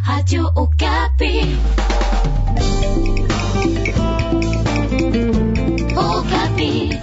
Radio Okapi. Okapi.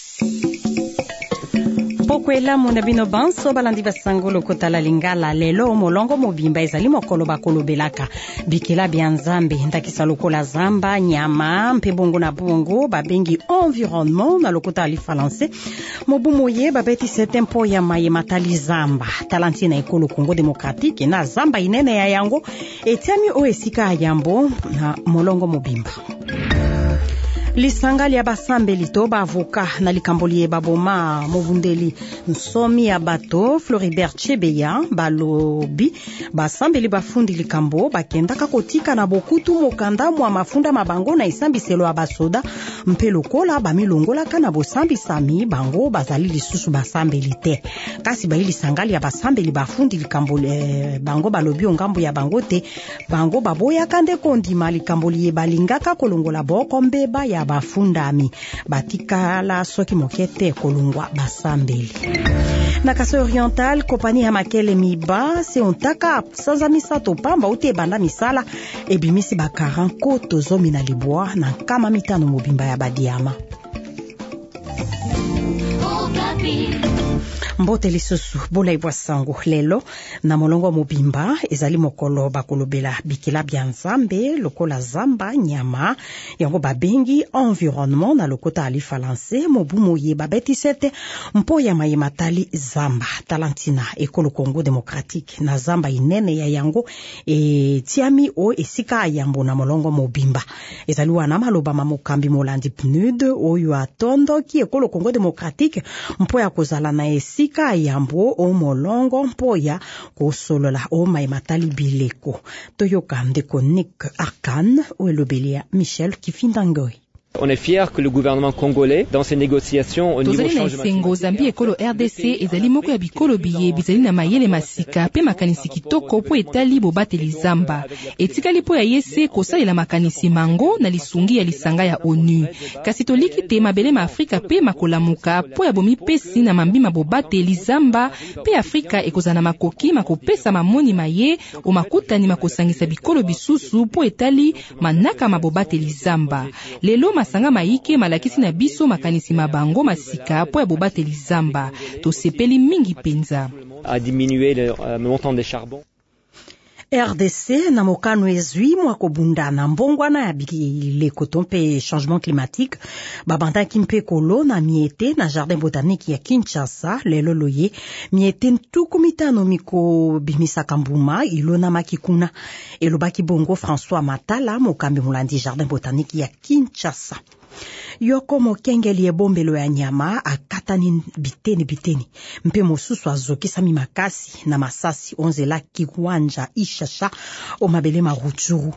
Pokwela mona bino banso balandi basango lokotala lingala lelo molongo mobimba ezali mokolo bakolobelaka bikela bya nzambe ndakisa lokola zamba nyama mpe bongo na bongo babengi environnement na lokota ali français mobumoye babeti setempo ya maye matali zamba talanti na ekolo Congo démocratique na zamba inene ya yango etiami o esika yambo na molongo mobimba. Lisangali ya basambeli to bavoka na likamboli baboma mobundeli nsomi ya bato Floribert Chebeya balobi basambeli bafundi likambo bakendaka kotika na bokutu mokanda mwa mafunda mabango na isambiselo ya basoda mpe lokola bamilongolaka na bosambisami bango bazali lisusu basambeli te kasi bayi lisangali ya basambeli bafundi likambo bango balobi ongambo ya bango te bango baboyaka nde kondima likamboli balingaka kolongola boko mbeba ya bafundami batikala soki mokete kolungwa basambeli. Na Kasai Oriental, kompani ya makele miba se ontaka sanza misato pamba ute banda misala ebimisi ba 40 koto zomi na libwa na kama mitano mobimba ya badiama. Mbote lisusu bola ibwa sango lelo na molongo mobimba ezali mokolo bakolobela bikela bya nzambe lokola zamba nyama yango babengi environnement na lokota ali français mobumoye babeti sete mpo ya maye matali zamba talantina ekolo Congo démocratique na zamba inene ya yango tiami o esika yambo na molongo mobimba ezali wana maloba mamokambi molandi PNUD oyo atondo ki ekolo Congo démocratique mpo ya kozala na esika yambo o molongo mpoya kosolola o maimatali bileko toyoka ndeko Nick Arkan ou elobelia Michel Kifindangoi. On est fier que le gouvernement congolais, dans ses négociations au niveau changement climatique, Zambie ekolo RDC ezali moko ya bikolo biye bizali na mayele masika pe makanisi kitoko po etali bobateli zamba etikali po ya yese kosalela makanisi mango na lisungi ya lisanga ya ONU kasi toliki te mabele ma Afrika pe makolamuka po ya bomi pesi na mambima bobateli zamba pe Afrika ekozana makoki makopesa mamoni maye o makutani makosangisa bikolo bisusu po etali manaka mabobateli zamba lelo masanga maike malakisi na biso makanisi mabango masika po ya bobateli zamba tosepeli mingi penza a diminué le montant des charbons. RDC na mokano ezwi mwa kobundana mbongwana ya bileko tompe changement climatique babanda kimpe kolo na miete na jardin botanique ya Kinshasa lelo loye miete ntuku mitano miko bimisa kambuma ilona makikuna elobaki bongo François Matala mokambi mulandi jardin botanique ya Kinshasa. Yoko mokengeli ebombelo ya nyama akatani biteni mpe mosusu azokisa makasi na masasi onzela kiwanja ishasha o mabele maruturu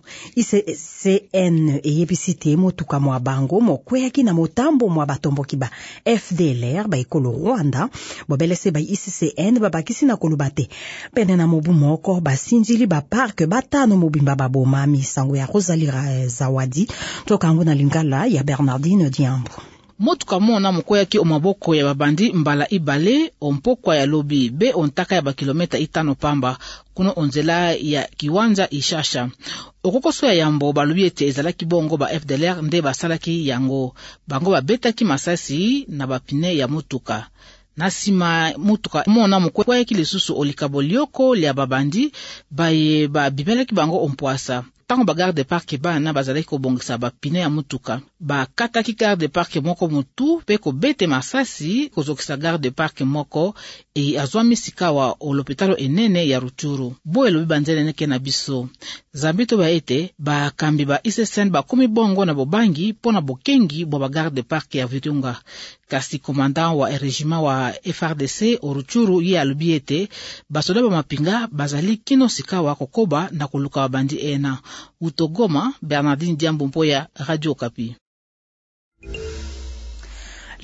ICCN eyebisite motuka mwa bango mokweyaki na motambo mwa batomboki ba FDLR ba ekolo Rwanda bobelese ba ICCN babakisi na kolubate pene na mobu moko basinjili ba park batano mobimba baboma misango ya Rosalie Zawadi tokango na lingala ya Bernardine Diambo. Motuka mona mokoyaki omaboko ya babandi mbala ibale ompokwa ya lobi be ontaka ya bakilometa 5 pamba kuno onzela ya kiwanja ishasha okokoso ya yambo balobi ete ezalaki bongo ba FDLR nde basalaki yango bango babetaki masasi na bapine ya motuka nasima motuka mona mokoyaki lisusu olikabolioko lia babandi baye babibelaki bango ompoasa tango ba garde park bana bazalaki kobongisa bapine ya mutuka bakataki garde park moko mutu pe ko bete masasi kozokisa garde park moko azwami sikawa o lopitalo enene ya Rutshuru boelo bibanzele neke na biso zambito ba ete ba kambi ba ICCN ba komi bongo na bobangi pona bokengi bo ba garde park ya Virunga kasi commandant wa régiment wa FRDC o Rutshuru ye alobi ete basoda ba mapinga bazali kino sikawa kokoba na koluka babandi ena Utogoma Bernardine Diambo mpoya Radio Okapi.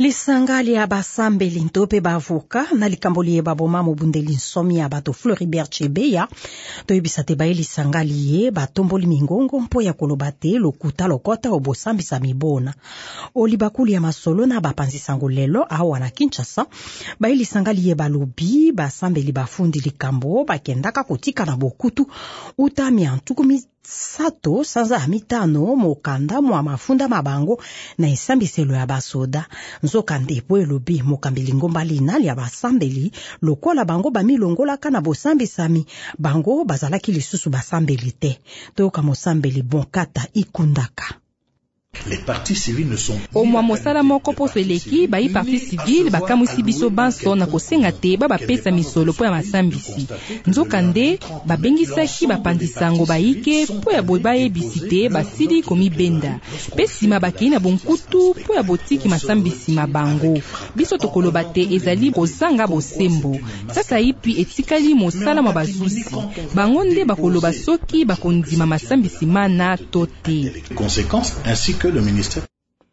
lisanga lia basambeli ntope bavoka na likambo lie baboma mobundeli nsomi ya bato Floribert Chebeya toyebisa te baye lisanga lie batomboli mingongo mpo ya koloba te lokuta lokota obosambisa mibona olibakuli ya masolo na bapanzisango lelo awa na Kinshasa baye lisanga lie balobi basambeli bafundi likambo bakendaka kotika na bokutu utami antukumi sato sanza ya mitano mokanda mwa mafunda mabango na esambiselo ya basoda nzoka ndepo elobi mokambi ngomba linali ya basambeli lokola bango bamilongolaka na bosambisami bango bazalaki lisusu basambeli te toyoka mosambeli Bonkata Ikundaka. Les partis civils ne sont omwa mosala moko poso eleki bayi parti civil bakamwisi biso banso na kosenga te bapesa misolo po ya masambisi nzoka nde babengisaki bapandisango bayike po ya bayebisi te basili komibenda mpe nsima bakei na bonkutu po ya botiki masambisi mabango biso tokoloba te ezali kozanga bosembo sasa ipi etikali mosala mwa bazusi bango nde bakoloba soki bakondima masambisi mana to te conséquences ainsi que le ministère.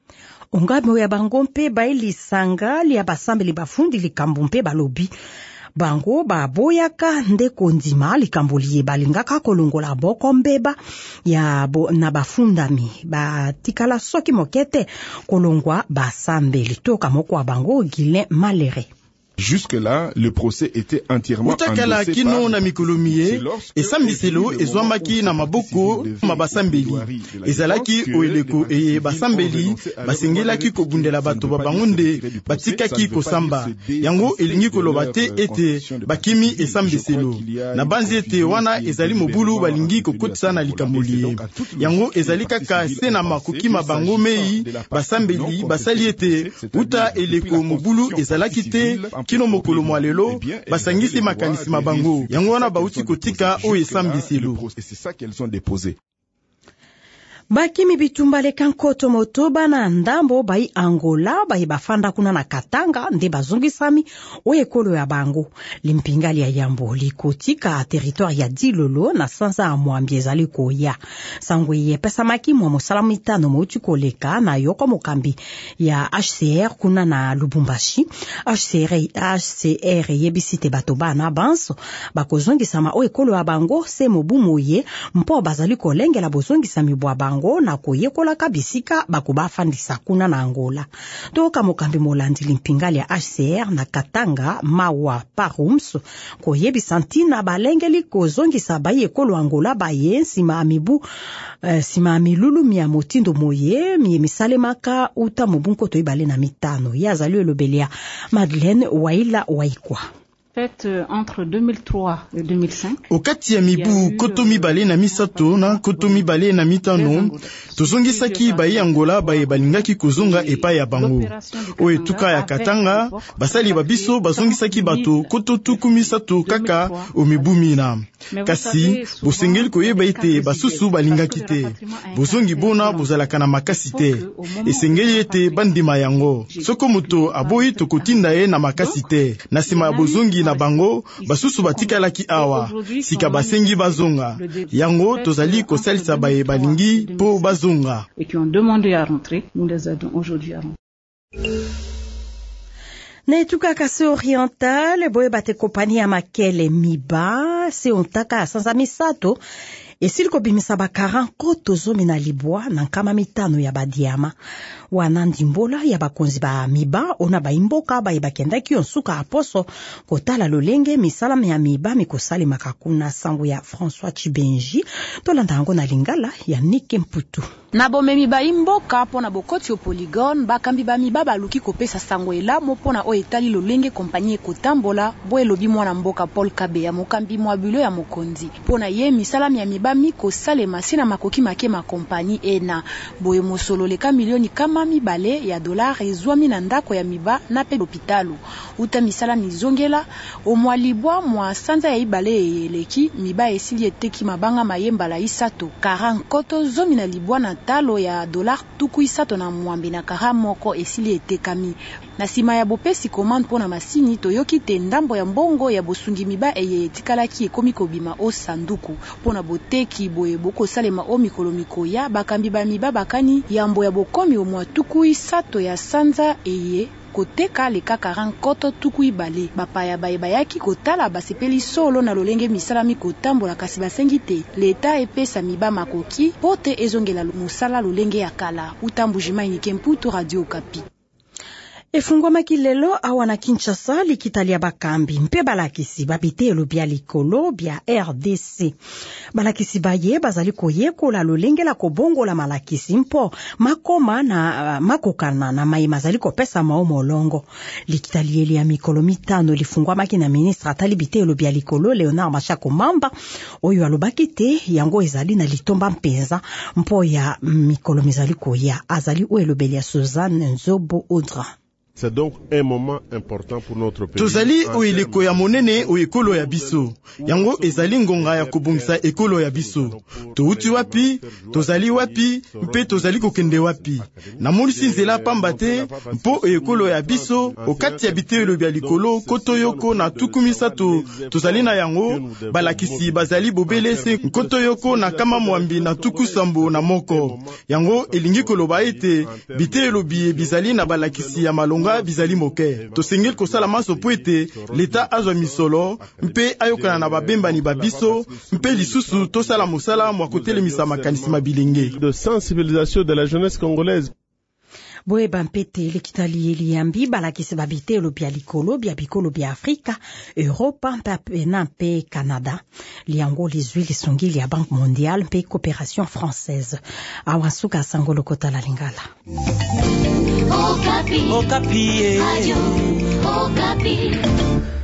Ongabo ya bango mpe bailisanga lia basambeli bafundi likambo mpe balobi bango baboyaka nde kondima likambo lie balingaka kolongola boko mbeba ya na bafundami batikala soki mokete kolongwa basambeli toka moko wa bango Guilain Malere. Jusque-là, le procès était entièrement utakala kino na mikolomie esambiselo ezwamaki na maboko mabasambeli ezalaki oeleko eye basambeli basengelaki kobundela bato babangonde batikaki kosamba yango elingi koloba te ete bakimi esambiselo na banzi ete wana ezali mobulu balingi kokotisa na likambolie yango ezali kaka se na makoki mabango mei basambeli basali ete uta eleko mobulu ezalaki te kino mokolo mwalelo basangisi makanisi mabango yango wana bauti kotika o esambiselo et c'est ça qu'elles ont déposé. Bakimi bitumba leka nkoto motoba na ndambo bai Angola bai bafanda kuna na Katanga nde bazongisami oyekolo ya bango limpingali ya yambo likotika territoire ya Dilolo na sansa ya mwambi ezali koya sangwe yepesa maki mwa mosalamu itano mouti koleka na yoko mokambi ya HCR kuna na Lubumbashi HCR yebisite bato bana banso bakozongisama oyekolo ya bango se mobumoye mpo bazali kolengela bozongisami bwa bango na koyekola kabisika bakubafandisa kuna na Angola toka mokambi molandi limpingali ya HCR na Katanga Mawa Parums koyebi santina balengeli kozongisa bayekolo Angola baye nsima amibu sima amilulu mia motindo moye misalemaka uta mobunko toibale na mitano yazali elobelia Madeleine Waila Waikwa. Entre 2003 et 2005. Okati ya mibu koto mibale na misato na koto mibale na mitano tozongisaki bayi Angola baye balingaki kozonga epai ya bango oye tuka ya Katanga basali babiso bazongisaki bato koto tuku misato kaka omibumina kasi bosengeli koyeba ete basusu balingaki te bozongi bona bozalaka na makasi te esengeli ete bandima yango soko moto aboyi tokotinda ye na makasi te na sima ya bozongi na bango basusu batikalaki awa sika basengi bazonga yango tozali kosalisa baye balingi po bazonga et qui ont demandé à rentrer nous les aidons aujourd'hui à rentrer. Netuka kase oriental boye bate kompani ya makele miba se ontaka sanza misato esili kobimisa bakaran koto zomi na libwa na nkama mitano ya badiama wana ndimbola ya bakonzi ba miba ona baimboka baye bakendaki onsuka aposo kotala lolenge misala ya miba mikosali makakuna sango ya François Chibenji tolanda yango na lingala ya Nike Mputu. Na bomemi baimboka pona bokoti o polygone bakambi ba miba baluki kopesa sango elamo pona o etali lolenge kompagnie ekotambola bo elobi mwana mboka Paul Kabeya mokambi mwa bulo ya mokonzi pona ye misala ya miba mikosalema sina makoki makema kompagnie ena boye mosolo leka milioni kama mibale ya dollar ezwami na ndako ya miba na pe hôpitalu uta misala mizongela o mwa libwa mwa sanza ya ibale eleki miba esili eteki mabanga mayemba la isato 40 koto zomi na libwa na talo ya dollar tuku isato na mwambi na kara moko esili etekami na sima ya bopesi commande mpona masini toyoki te ndambo ya mbongo ya bosungi miba eye etikalaki ekomi kobima o sanduku mpona boteki boye bokosalema o mikolo mikoya bakambi bamiba bakani yambo ya bokomi omwa tukui sato ya sanza eye koteka leka 40 koto tukui bale bapaya baye bayaki kotala basepeli solo na lolenge misalami kotambola kasi basengi te leta epesa miba makoki pote ezongela mosala lolenge ya kala utambujima inike mputu Radio Okapi. Efungwamaki lelo awa na Kinshasa likitalia bakambi mpe balakisi babitelo bya likolo bya RDC. Balakisi baye bazali koyekola lolenge la kobongola malakisi mpo makoma na makokana na mai mazali kopesa maomolongo. Likitalieli ya mikolo mitano lifungwamaki na ministre atali bitelo bya likolo Leonard Mashako Mamba oyo alobaki te yango ezali na litomba mpenza mpo ya mikolo mizali koya azali oelobeli ya Suzanne Nzobo Audra. C'est donc un moment important pour notre pays. Tozali oileko ya monene o ekolo ya biso. Yango ezali ngonga ya kobongisa ekolo ya biso. Touti wapi, tozali wapi, mpe tozali kokende wapi. Na molisi nzela pamba te, mpo ekolo ya biso, okati ya bitelo bya likolo, kotoyoko na tukumisato, tozali na yango, balakisi bazali bobelese, kotoyoko na kama mwambi na tukusambo na moko. Yango elingi koloba ete, bitelo biye bizali na balakisi ya malonga bizali moke. Tosengeli kosala maso po ete leta azwa misolo mpe ayokana na babembani babiso mpe lisusu tosala mosala mwa kotelemisa makanisi mabilenge de sensibilisation de la jeunesse congolaise. Boye bampete likitali yambi balakisi babitelo bya likolo bya bikolo bya Afrika, Europa mpe na mpe Canada. Liango lizwi lisungili ya Banque Mondiale mpe Coopération Française. Awasuka sangolo kota la lingala. Okapi. Okapi. Radio Okapi.